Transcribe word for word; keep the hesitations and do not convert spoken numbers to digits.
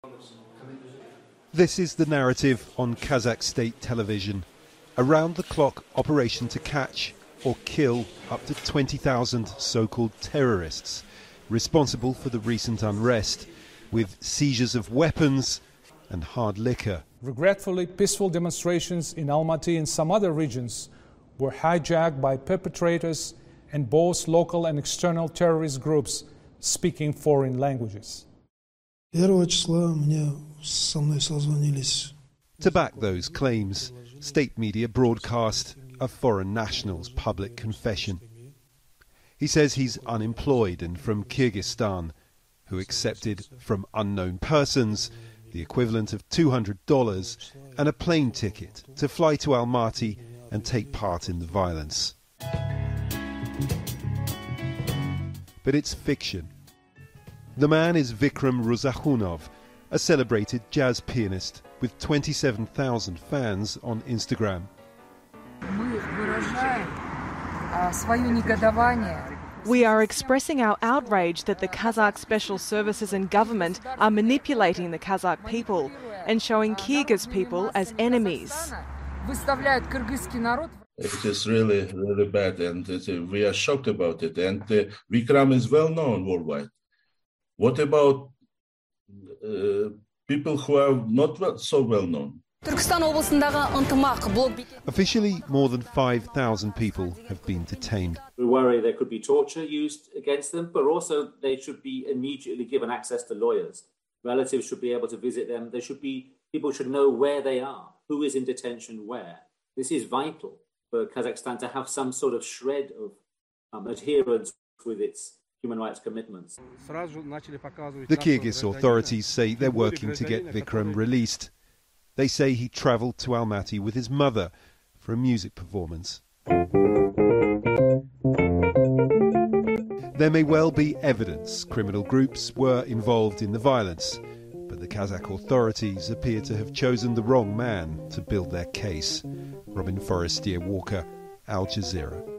This is the narrative on Kazakh state television. Around-the-clock operation to catch or kill up to twenty thousand so-called terrorists responsible for the recent unrest, with seizures of weapons and hard liquor. Regretfully, peaceful demonstrations in Almaty and some other regions were hijacked by perpetrators and both local and external terrorist groups speaking foreign languages. To back those claims, state media broadcast a foreign national's public confession. He says he's unemployed and from Kyrgyzstan, who accepted from unknown persons the equivalent of two hundred dollars and a plane ticket to fly to Almaty and take part in the violence. But it's fiction. The man is Vikram Ruzakhunov, a celebrated jazz pianist with twenty-seven thousand fans on Instagram. We are expressing our outrage that the Kazakh special services and government are manipulating the Kazakh people and showing Kyrgyz people as enemies. It is really, really bad, and it, uh, we are shocked about it. And uh, Vikram is well known worldwide. What about uh, people who are not well, so well known? Officially, more than five thousand people have been detained. We worry there could be torture used against them, but also they should be immediately given access to lawyers. Relatives should be able to visit them. There should be, people should know where they are, who is in detention where. This is vital for Kazakhstan to have some sort of shred of um, adherence with its human rights commitments. The Kyrgyz authorities say they're working to get Vikram released. They say he travelled to Almaty with his mother for a music performance. There may well be evidence criminal groups were involved in the violence, but the Kazakh authorities appear to have chosen the wrong man to build their case. Robin Forestier Walker, Al Jazeera.